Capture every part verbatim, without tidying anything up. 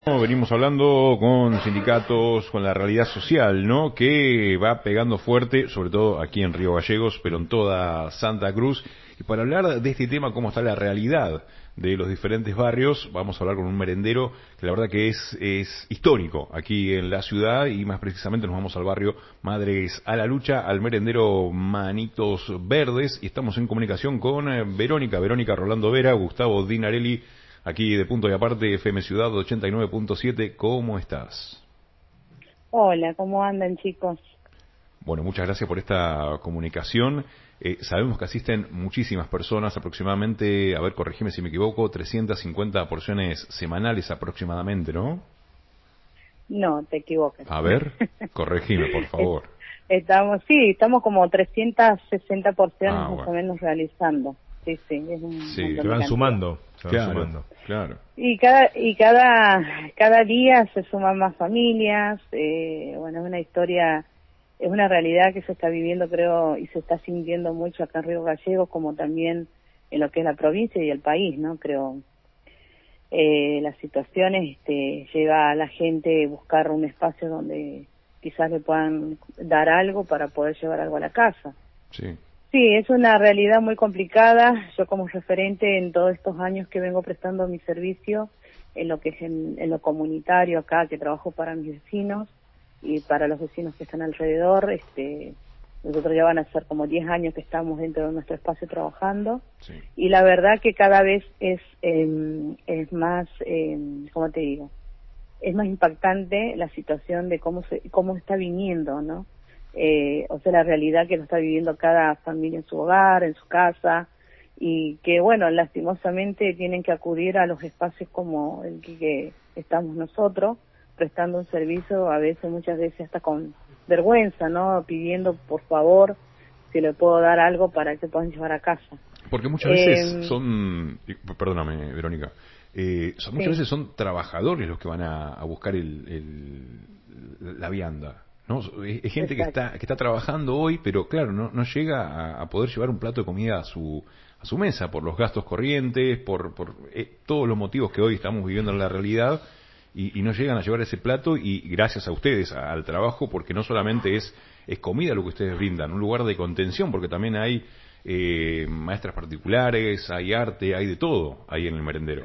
Venimos hablando con sindicatos, con la realidad social, ¿no? Que va pegando fuerte, sobre todo aquí en Río Gallegos, pero en toda Santa Cruz. Y para hablar de este tema, cómo está la realidad de los diferentes barrios, vamos a hablar con un merendero que la verdad que es, es histórico aquí en la ciudad, y más precisamente nos vamos al barrio Madres a la Lucha, al merendero Manitos Verdes, y estamos en comunicación con eh, Verónica, Verónica Rolando Vera, Gustavo Dinarelli, aquí de Punto y Aparte, F M Ciudad ochenta y nueve punto siete. ¿Cómo estás? Hola, ¿cómo andan, chicos? Bueno, muchas gracias por esta comunicación. Eh, sabemos que asisten muchísimas personas, aproximadamente, a ver, corregime si me equivoco, trescientas cincuenta porciones semanales aproximadamente, ¿no? No, te equivocas. A ver, corregime, por favor. Estamos, sí, estamos como trescientas sesenta porciones Ah, más o bueno. menos realizando. Sí, sí, es un Sí, montón Se de van cantidad. sumando, se van claro, sumando. claro. Y cada y cada cada día se suman más familias. Eh, bueno, es una historia, es una realidad que se está viviendo, creo, y se está sintiendo mucho acá en Río Gallegos, como también en lo que es la provincia y el país, ¿no? Creo. Eh, las situaciones este, lleva a la gente a buscar un espacio donde quizás le puedan dar algo para poder llevar algo a la casa. Sí. Sí, es una realidad muy complicada. Yo como referente en todos estos años que vengo prestando mi servicio en lo que es en, en lo comunitario acá, que trabajo para mis vecinos y para los vecinos que están alrededor, este, nosotros ya van a ser como diez años que estamos dentro de nuestro espacio trabajando. Sí. Y la verdad que cada vez es eh, es más, eh, ¿cómo te digo? Es más impactante la situación de cómo se cómo está viniendo, ¿no? Eh, o sea, la realidad que lo está viviendo cada familia en su hogar, en su casa, y que, bueno, lastimosamente tienen que acudir a los espacios como el que, que estamos nosotros, prestando un servicio, a veces, muchas veces hasta con vergüenza, ¿no? Pidiendo, por favor, si le puedo dar algo para que puedan llevar a casa. Porque muchas Eh, veces son, perdóname, Verónica, eh, son, muchas sí, veces son trabajadores los que van a, a buscar el, el, la vianda, ¿no? Es, es gente que exacto. está que está trabajando hoy, pero claro, no, no llega a, a poder llevar un plato de comida a su a su mesa por los gastos corrientes, por, por eh, todos los motivos que hoy estamos viviendo en la realidad, y, y no llegan a llevar ese plato, y gracias a ustedes, a, al trabajo, porque no solamente es, es comida lo que ustedes brindan, un lugar de contención, porque también hay eh, maestras particulares, hay arte, hay de todo ahí en el merendero.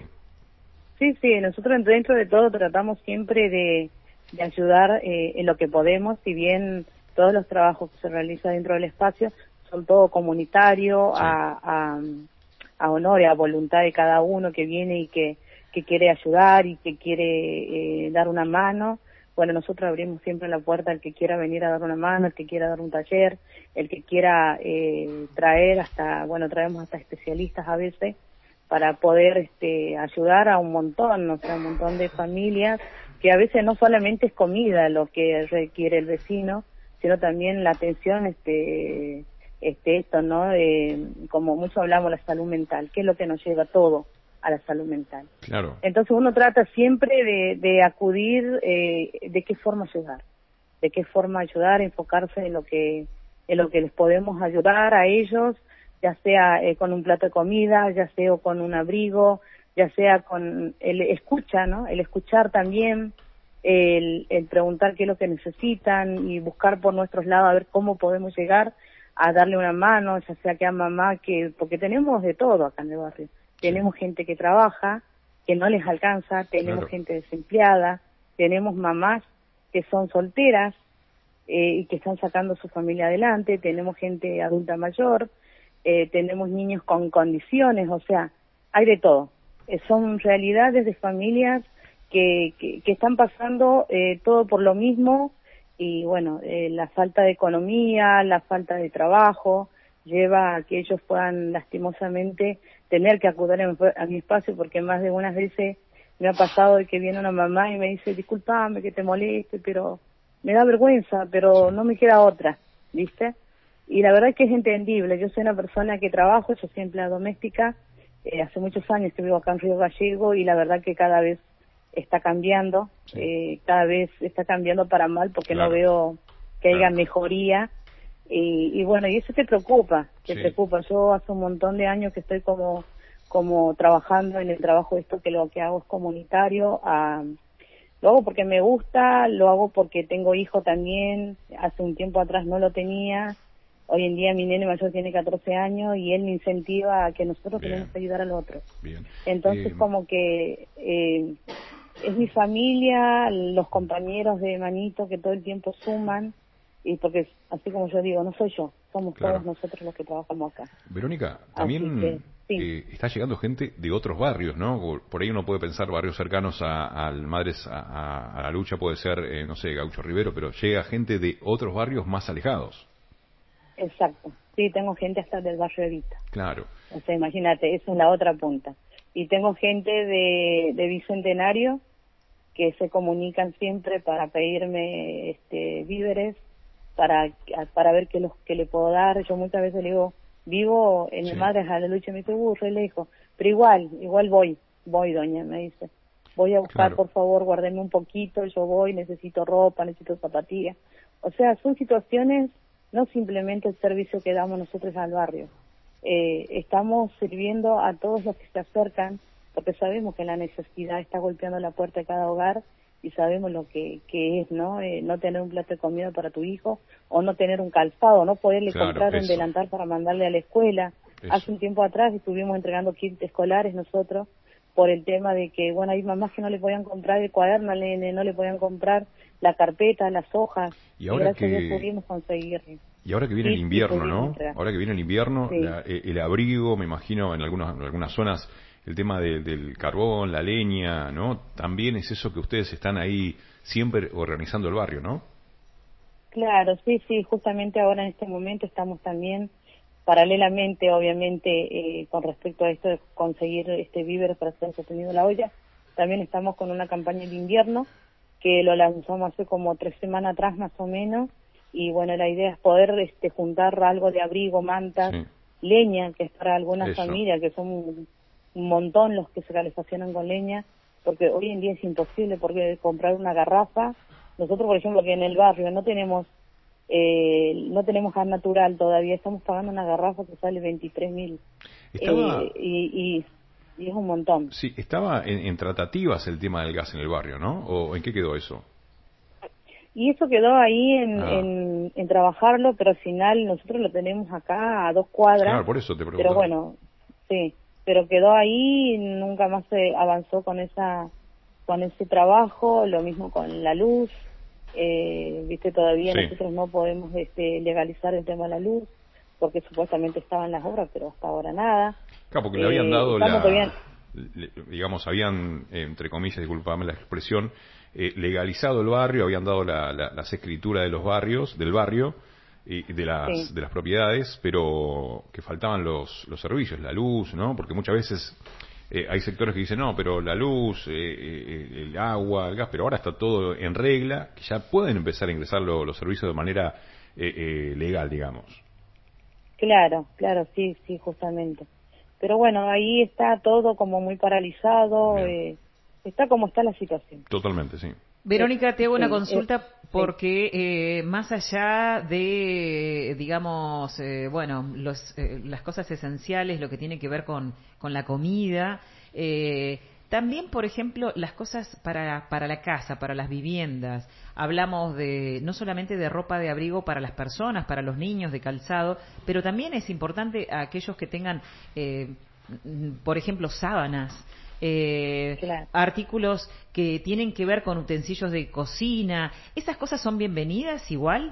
Sí, sí, nosotros dentro de todo tratamos siempre de, de ayudar eh, en lo que podemos, si bien todos los trabajos que se realizan dentro del espacio son todo comunitario, Sí. a, a, a honor y a voluntad de cada uno que viene y que, que quiere ayudar y que quiere eh, dar una mano. Bueno, nosotros abrimos siempre la puerta al que quiera venir a dar una mano, el que quiera dar un taller, el que quiera eh, traer hasta, bueno, traemos hasta especialistas a veces, para poder este, ayudar a un montón, o sea, un montón de familias, que a veces no solamente es comida lo que requiere el vecino, sino también la atención, este, este esto, ¿no? Eh, como mucho hablamos, la salud mental, que es lo que nos lleva todo a la salud mental. Claro. Entonces uno trata siempre de, de acudir, eh, de qué forma ayudar, de qué forma ayudar, enfocarse en lo que, en lo que les podemos ayudar a ellos, ya sea eh, con un plato de comida, ya sea con un abrigo, ya sea con el escucha, ¿no? El escuchar también, el, el preguntar qué es lo que necesitan y buscar por nuestros lados a ver cómo podemos llegar a darle una mano, ya sea que a mamá, que porque tenemos de todo acá en el barrio. Sí. Tenemos gente que trabaja, que no les alcanza, tenemos Claro. gente desempleada, tenemos mamás que son solteras eh, y que están sacando su familia adelante, tenemos gente adulta mayor, Eh, tenemos niños con condiciones, o sea, hay de todo. Eh, son realidades de familias que, que, que están pasando eh, todo por lo mismo, y bueno, eh, la falta de economía, la falta de trabajo, lleva a que ellos puedan lastimosamente tener que acudir a mi, a mi espacio, porque más de unas veces me ha pasado de que viene una mamá y me dice, discúlpame que te moleste, pero me da vergüenza, pero no me queda otra, ¿viste? Y la verdad es que es entendible. Yo soy una persona que trabajo, yo soy empleada doméstica, eh, hace muchos años que vivo acá en Río Gallego, y la verdad que cada vez está cambiando, Sí. eh, cada vez está cambiando para mal, porque Claro. no veo que haya Claro. mejoría, y, y bueno, y eso te preocupa, te Sí. preocupa. Yo hace un montón de años que estoy como como trabajando en el trabajo esto, que lo que hago es comunitario, a lo hago porque me gusta, lo hago porque tengo hijo también, hace un tiempo atrás no lo tenía, hoy en día mi nene mayor tiene catorce años y él me incentiva a que nosotros Bien. tenemos que ayudar al otro. Bien. Entonces Eh, como que eh, es mi familia, los compañeros de Manito que todo el tiempo suman, y porque así como yo digo, no soy yo, somos claro. todos nosotros los que trabajamos acá. Verónica, Así también que, sí. eh, está llegando gente de otros barrios, ¿no? Por, por ahí uno puede pensar barrios cercanos a, al Madres a, a, a la Lucha, puede ser, eh, no sé, Gaucho Rivero, pero llega gente de otros barrios más alejados. Exacto, sí, tengo gente hasta del barrio Evita. Claro. O sea, imagínate, esa es la otra punta. Y tengo gente de, de Bicentenario que se comunican siempre para pedirme este víveres, para para ver qué, los, qué le puedo dar. Yo muchas veces le digo, vivo en Sí. el Madres a la Lucha, y me dice, uh, re lejos, pero igual, igual voy, voy doña, me dice. Voy a buscar, Claro. por favor, guárdenme un poquito, yo voy, necesito ropa, necesito zapatillas. O sea, son situaciones, no simplemente el servicio que damos nosotros al barrio. Eh, estamos sirviendo a todos los que se acercan, porque sabemos que la necesidad está golpeando la puerta de cada hogar y sabemos lo que, que es, ¿no? Eh, no tener un plato de comida para tu hijo, o no tener un calzado, no poderle Claro, comprar un eso. delantal para mandarle a la escuela. Eso. Hace un tiempo atrás estuvimos entregando kits escolares nosotros, por el tema de que, bueno, hay mamás que no le podían comprar el cuaderno al nene, no le podían comprar la carpeta, las hojas, Y y, ahora gracias a Dios que pudimos conseguir. y ahora que viene el Sí, sí, invierno, pudimos ¿no? entregar. Ahora que viene el invierno, Sí. la, eh, el abrigo, me imagino en algunas en algunas zonas el tema de, del carbón, la leña, ¿no? También es eso que ustedes están ahí siempre organizando el barrio, ¿no? Claro, sí, sí, justamente ahora en este momento estamos también, paralelamente, obviamente, eh, con respecto a esto de conseguir este víveres para hacer sostenido la olla, también estamos con una campaña de invierno que lo lanzamos hace como tres semanas atrás más o menos, y bueno, la idea es poder este, juntar algo de abrigo, mantas, Sí. leña, que es para algunas Eso. familias, que son un, un montón los que se calefaccionan con leña, porque hoy en día es imposible porque comprar una garrafa. Nosotros, por ejemplo, que en el barrio no tenemos eh, no tenemos gas natural todavía, estamos pagando una garrafa que sale veintitrés mil, Estaba, eh, y, y, y es un montón. sí, estaba en, en tratativas el tema del gas en el barrio, ¿no? ¿O en qué quedó eso? Y eso quedó ahí en, Ah, en, en trabajarlo, pero al final nosotros lo tenemos acá a dos cuadras, claro, por eso te pero preguntaba. bueno, sí, pero quedó ahí, nunca más se avanzó con esa con ese trabajo, lo mismo con la luz, eh, viste, todavía Sí. nosotros no podemos este, legalizar el tema de la luz, porque supuestamente estaban las obras, pero hasta ahora nada. Claro, porque le habían Eh, dado estamos la, todavía, le- digamos, habían, eh, entre comillas, disculpame la expresión, eh, legalizado el barrio, habían dado la, la- las escrituras de los barrios, del barrio y de sí, las de las propiedades, pero que faltaban los los servicios, la luz, ¿no? Porque muchas veces eh, hay sectores que dicen no, pero la luz, eh, eh, el agua, el gas, pero ahora está todo en regla, que ya pueden empezar a ingresar lo- los servicios de manera eh, eh, legal, digamos. claro, claro, sí, sí, justamente. Pero bueno, ahí está todo como muy paralizado, Bien, eh, está como está la situación. totalmente, sí. Eh, Verónica, te hago una sí, eh, consulta sí, porque eh, más allá de, digamos, eh, bueno, los, eh, las cosas esenciales, lo que tiene que ver con, con la comida, eh, también, por ejemplo, las cosas para, para la casa, para las viviendas. Hablamos de no solamente de ropa de abrigo para las personas, para los niños, de calzado, pero también es importante a aquellos que tengan, eh, por ejemplo, sábanas. Eh, claro. artículos que tienen que ver con utensilios de cocina, ¿esas cosas son bienvenidas igual?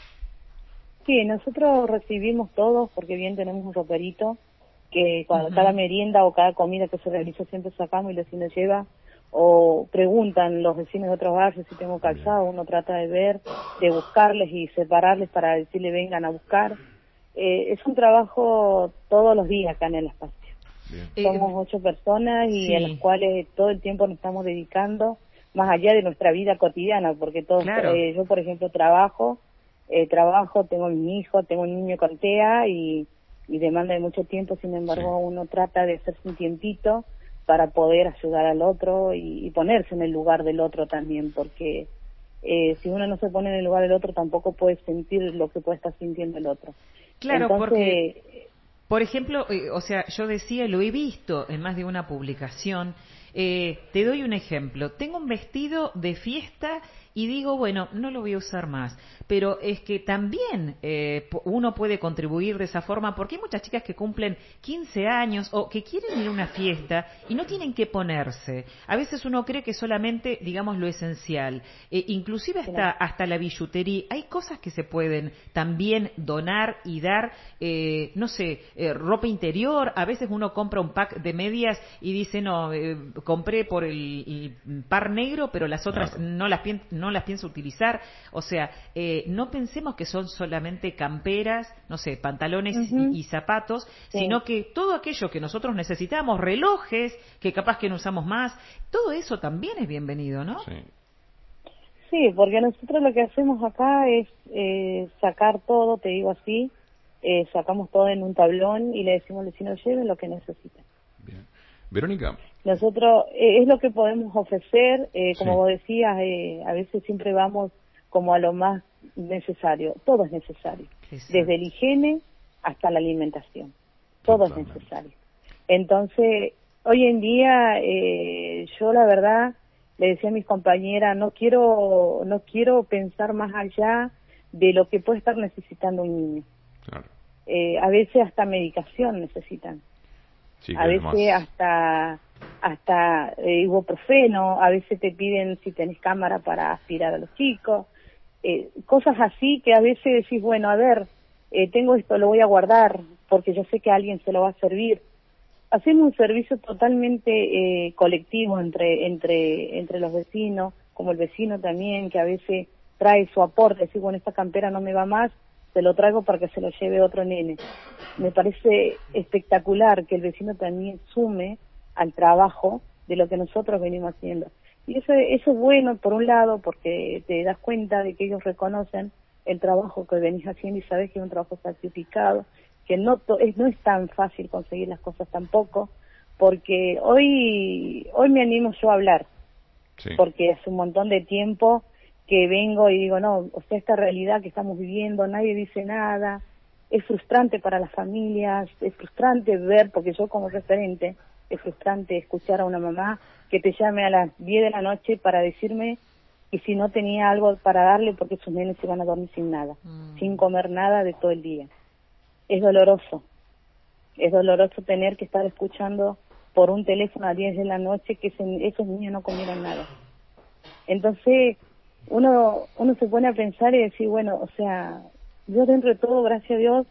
Sí, nosotros recibimos todos, porque bien tenemos un roperito, que cuando Ujú. cada merienda o cada comida que se realiza siempre sacamos y el vecino lleva, o preguntan los vecinos de otros barrios si tengo Bien. calzado, uno trata de ver, de buscarles y separarles para decirle vengan a buscar. Eh, es un trabajo todos los días acá en el espacio. Bien. Eh, Somos ocho personas y a las sí, cuales todo el tiempo nos estamos dedicando, más allá de nuestra vida cotidiana, porque todos, claro. eh, yo por ejemplo trabajo, eh, trabajo, tengo mi hijo, tengo un niño con T E A y, y demanda de mucho tiempo, sin embargo Sí. uno trata de hacerse un tiempito para poder ayudar al otro y, y ponerse en el lugar del otro también, porque eh, si uno no se pone en el lugar del otro tampoco puede sentir lo que puede estar sintiendo el otro. Claro, porque Entonces, por ejemplo, eh, o sea, yo decía, lo he visto en más de una publicación, Eh, te doy un ejemplo. Tengo un vestido de fiesta y digo, bueno, no lo voy a usar más. Pero es que también eh, uno puede contribuir de esa forma, porque hay muchas chicas que cumplen quince años o que quieren ir a una fiesta y no tienen que ponerse. A veces uno cree que solamente, digamos, lo esencial. Eh, inclusive hasta, hasta la billutería. Hay cosas que se pueden también donar y dar, eh, no sé, eh, ropa interior. A veces uno compra un pack de medias y dice, no, eh, compré por el, el par negro, pero las otras claro. no las pienso no las pienso utilizar, o sea, eh, no pensemos que son solamente camperas, no sé, pantalones uh-huh. y, y zapatos, sí. sino que todo aquello que nosotros necesitamos, relojes, que capaz que no usamos más, todo eso también es bienvenido, ¿no? Sí, sí, porque nosotros lo que hacemos acá es eh, sacar todo, te digo así, eh, sacamos todo en un tablón y le decimos al vecino, lleven lo que necesitan. Bien. Verónica. Nosotros, eh, es lo que podemos ofrecer, eh, como sí. vos decías, eh, a veces siempre vamos como a lo más necesario, todo es necesario, Exacto. desde la higiene hasta la alimentación, todo Totalmente. es necesario. Entonces, hoy en día, eh, yo la verdad, le decía a mis compañeras, no quiero, no quiero pensar más allá de lo que puede estar necesitando un niño. Claro. Eh, a veces hasta medicación necesitan. Sí, a veces más. hasta hasta eh, ibuprofeno, a veces te piden si tenés cámara para aspirar a los chicos, eh, cosas así que a veces decís, bueno, a ver, eh, tengo esto, lo voy a guardar porque yo sé que a alguien se lo va a servir. Hacemos un servicio totalmente eh, colectivo entre entre entre los vecinos, como el vecino también, que a veces trae su aporte, decir, bueno, esta campera no me va más, se lo traigo para que se lo lleve otro nene. Me parece espectacular que el vecino también sume al trabajo de lo que nosotros venimos haciendo. Y eso, eso es bueno, por un lado, porque te das cuenta de que ellos reconocen el trabajo que venís haciendo y sabes que es un trabajo sacrificado, que no, to, es, no es tan fácil conseguir las cosas tampoco, porque hoy, hoy me animo yo a hablar, sí. porque hace un montón de tiempo que vengo y digo, no, o sea, esta realidad que estamos viviendo, nadie dice nada, es frustrante para las familias, es frustrante ver, porque yo como referente, es frustrante escuchar a una mamá que te llame a las diez de la noche para decirme que si no tenía algo para darle porque sus nenes se van a dormir sin nada, mm. sin comer nada de todo el día. Es doloroso, es doloroso tener que estar escuchando por un teléfono a diez de la noche que ese, esos niños no comieron nada. Entonces, uno uno se pone a pensar y decir, bueno, o sea, yo dentro de todo, gracias a Dios,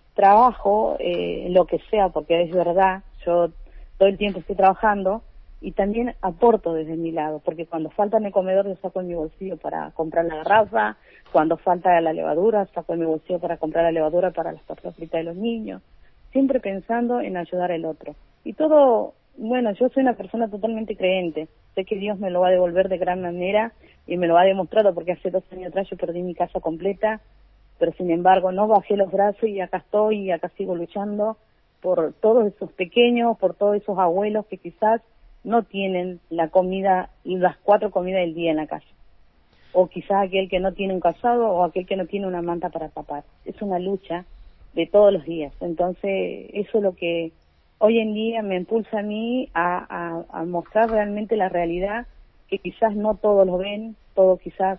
trabajo eh, lo que sea, porque es verdad, yo todo el tiempo estoy trabajando y también aporto desde mi lado, porque cuando falta en el comedor yo saco en mi bolsillo para comprar la garrafa, cuando falta la levadura saco en mi bolsillo para comprar la levadura para las tortas fritas de los niños, siempre pensando en ayudar al otro. Y todo, bueno, yo soy una persona totalmente creyente, sé que Dios me lo va a devolver de gran manera y me lo ha demostrado porque hace dos años atrás yo perdí mi casa completa, pero sin embargo no bajé los brazos y acá estoy y acá sigo luchando por todos esos pequeños, por todos esos abuelos que quizás no tienen la comida y las cuatro comidas del día en la casa. O quizás aquel que no tiene un calzado o aquel que no tiene una manta para tapar. Es una lucha de todos los días. Entonces, eso es lo que hoy en día me impulsa a mí a, a, a mostrar realmente la realidad, que quizás no todos lo ven, todos quizás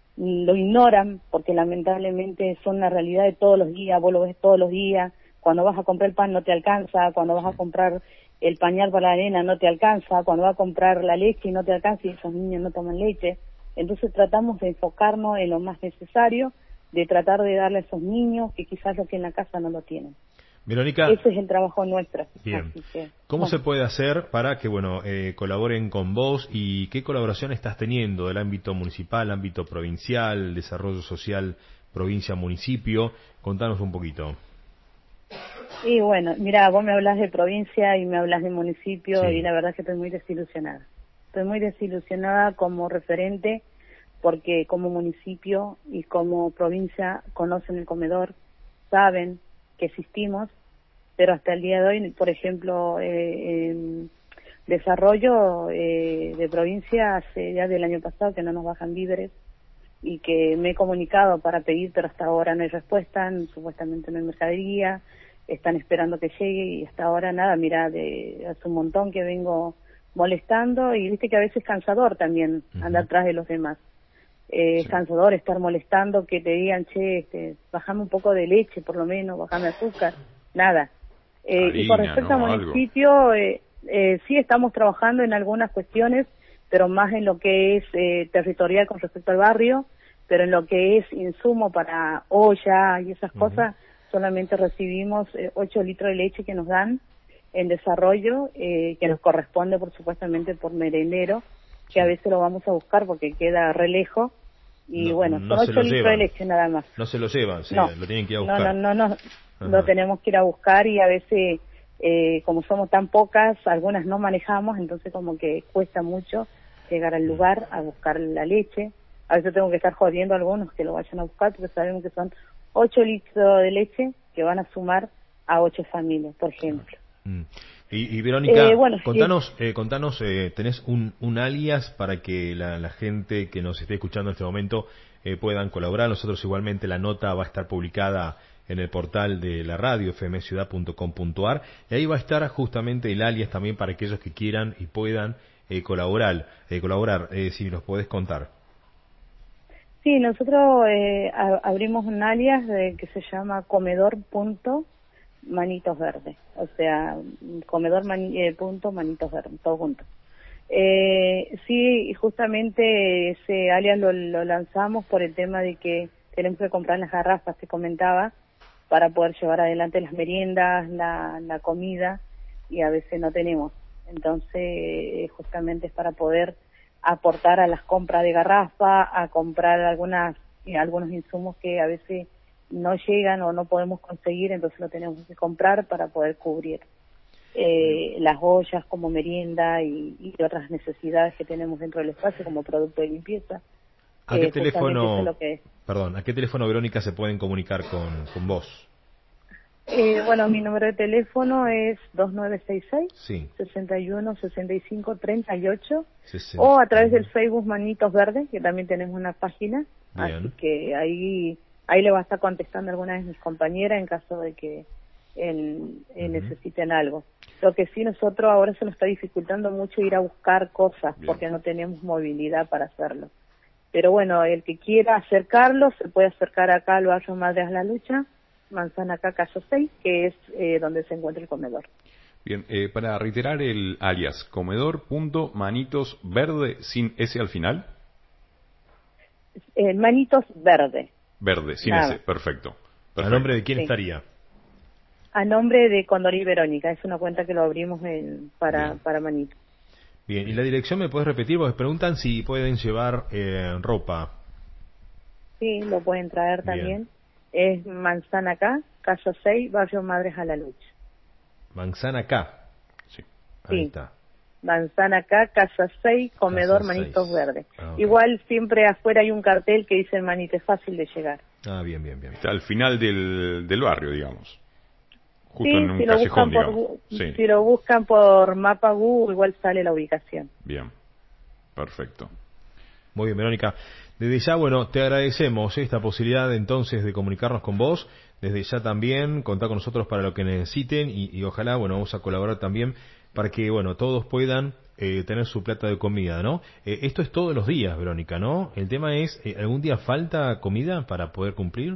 lo ignoran, porque lamentablemente son la realidad de todos los días, vos lo ves todos los días, cuando vas a comprar el pan no te alcanza, cuando vas a comprar el pañal para la nena no te alcanza, cuando vas a comprar la leche y no te alcanza y esos niños no toman leche. Entonces tratamos de enfocarnos en lo más necesario, de tratar de darle a esos niños que quizás lo que en la casa no lo tienen. Verónica, ese es el trabajo nuestro. Bien. Así que, ¿Cómo bueno. se puede hacer para que bueno eh, colaboren con vos y qué colaboración estás teniendo del ámbito municipal, ámbito provincial, desarrollo social, provincia, municipio? Contanos un poquito. Y bueno, mira, vos me hablas de provincia y me hablas de municipio, Sí. y la verdad es que estoy muy desilusionada. Estoy muy desilusionada como referente porque como municipio y como provincia conocen el comedor, saben que existimos, pero hasta el día de hoy, por ejemplo, eh, en desarrollo eh, de provincia hace ya del año pasado que no nos bajan víveres y que me he comunicado para pedir, pero hasta ahora no hay respuesta, supuestamente no hay mercadería, están esperando que llegue y hasta ahora nada, mira, de hace un montón que vengo molestando, y viste que a veces es cansador también Uh-huh. andar atrás de los demás. Eh, Sí. Es cansador estar molestando, que te digan, che, este, bajame un poco de leche, por lo menos, bajame azúcar, nada. Eh, y con Harina, respecto ¿no? al Algo. municipio, eh, eh, sí estamos trabajando en algunas cuestiones, pero más en lo que es eh, territorial con respecto al barrio, pero en lo que es insumo para olla y esas Uh-huh. cosas, solamente recibimos eh, ocho litros de leche que nos dan en desarrollo, eh, que nos corresponde, por supuestamente, por merendero, que a veces lo vamos a buscar porque queda re lejos, y No, bueno, no son se ocho lo litros llevan. de leche nada más. No se lo llevan, sí, No, lo tienen que ir a no, buscar. no, no, no, Ajá. lo tenemos que ir a buscar, y a veces, eh, como somos tan pocas, algunas no manejamos, entonces como que cuesta mucho llegar al lugar a buscar la leche. A veces tengo que estar jodiendo a algunos que lo vayan a buscar, porque sabemos que son ocho litros de leche que van a sumar a ocho familias, por ejemplo. Mm. Y, y Verónica, Eh, bueno, contanos, eh, contanos, eh, tenés un, un alias para que la, la gente que nos esté escuchando en este momento eh, puedan colaborar. Nosotros igualmente la nota va a estar publicada en el portal de la radio, f m ciudad punto com punto a r, y ahí va a estar justamente el alias también para aquellos que quieran y puedan eh, colaborar. Eh, colaborar, eh, si nos podés contar. Sí, nosotros eh, a- abrimos un alias de, que se llama comedor punto manitos verdes, o sea, comedor mani, eh, punto manitos verdes, todo junto. Eh, sí, y justamente ese alias lo, lo lanzamos por el tema de que tenemos que comprar las garrafas, te comentaba, para poder llevar adelante las meriendas, la, la comida, y a veces no tenemos. Entonces, justamente es para poder aportar a las compras de garrafa, a comprar algunas eh, algunos insumos que a veces no llegan o no podemos conseguir, entonces lo tenemos que comprar para poder cubrir eh, las ollas como merienda y, y otras necesidades que tenemos dentro del espacio como producto de limpieza. ¿A qué Eh, justamente teléfono, eso es lo que es. perdón, a qué teléfono, Verónica, se pueden comunicar con, con vos? Eh, bueno, mi número de teléfono es dos nueve seis seis, Sí. sesenta y uno, sesenta y cinco, treinta y ocho, sesenta. o a través del Facebook Manitos Verdes, que también tenemos una página, Bien. así que ahí ahí le va a estar contestando alguna de mis compañeras en caso de que en, eh, Ujú. necesiten algo. Lo que sí, nosotros ahora se nos está dificultando mucho ir a buscar cosas, Bien. porque no tenemos movilidad para hacerlo. Pero bueno, el que quiera acercarlo, se puede acercar acá al barrio Madres a la Lucha, Manzana Acá, Caso seis, que es eh, donde se encuentra el comedor. Bien, eh, para reiterar el alias, comedor punto manitos verde sin S al final. Eh, Manitos Verde, Verde, sin Nada. S, perfecto. ¿A Perfecto. nombre de quién Sí. estaría? a nombre de Condor y Verónica, es una cuenta que lo abrimos en, para, Bien. para Manitos. Bien, ¿y la dirección me puedes repetir? Porque preguntan si pueden llevar eh, ropa. Sí, lo pueden traer Bien. también. Es Manzana Acá, Caso seis, Barrio Madres a la Lucha. Manzana acá. Sí. Ahí Sí. está. Manzana Acá, Casa seis, Comedor Casa Manitos seis. Verdes. Ah, ok. Igual siempre afuera hay un cartel que dice Manito es fácil de llegar. Ah, bien, bien, bien. Está al final del, del barrio, digamos. Justo Sí, en un si lo callejón, buscan por digamos. Gu- Sí, si lo buscan por mapa Google, igual sale la ubicación. bien. Perfecto. Muy bien, Verónica. Desde ya, bueno, te agradecemos esta posibilidad entonces de comunicarnos con vos. Desde ya también contar con nosotros para lo que necesiten y, y ojalá, bueno, vamos a colaborar también para que, bueno, todos puedan eh, tener su plata de comida, ¿no? Eh, esto es todos los días, Verónica, ¿no? El tema es, eh, ¿algún día falta comida para poder cumplir?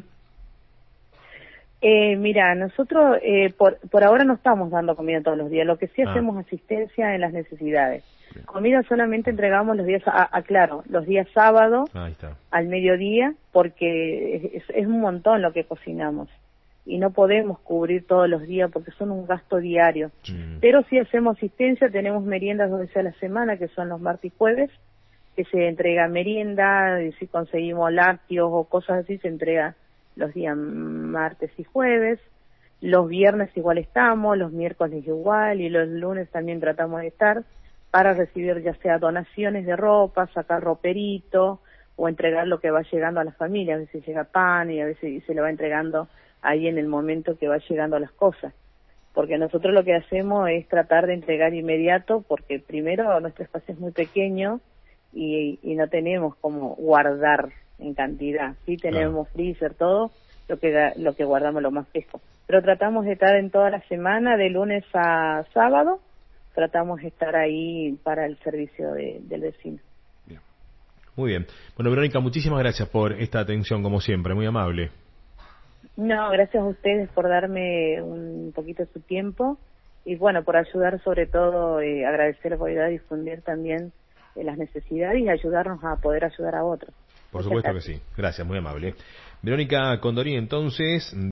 Eh, mira, nosotros eh, por, por ahora no estamos dando comida todos los días, lo que sí Ah. hacemos asistencia en las necesidades. Comida solamente entregamos los días, a, a- claro, los días sábado Ahí está. al mediodía, porque es, es un montón lo que cocinamos y no podemos cubrir todos los días porque son un gasto diario. Mm. Pero si hacemos asistencia, tenemos meriendas dos veces a la semana, que son los martes y jueves, que se entrega merienda, y si conseguimos lácteos o cosas así, se entrega los días martes y jueves. Los viernes igual estamos, los miércoles igual, y los lunes también tratamos de estar para recibir ya sea donaciones de ropa, sacar roperito, o entregar lo que va llegando a las familias. A veces llega pan y a veces se le va entregando ahí en el momento que va llegando las cosas. Porque nosotros lo que hacemos es tratar de entregar inmediato, porque primero nuestro espacio es muy pequeño y, y no tenemos como guardar en cantidad. Sí tenemos freezer, todo, lo que lo que guardamos lo más fresco. Pero tratamos de estar en toda la semana, de lunes a sábado, tratamos de estar ahí para el servicio de, del vecino. Bien. Muy bien. Bueno, Verónica, muchísimas gracias por esta atención, como siempre, muy amable. No, gracias a ustedes por darme un poquito de su tiempo y bueno, por ayudar sobre todo, eh, agradecer por ayudar a difundir también eh, las necesidades y ayudarnos a poder ayudar a otros. Por Muchas supuesto gracias. que sí. Gracias, muy amable. Verónica Condorí, entonces...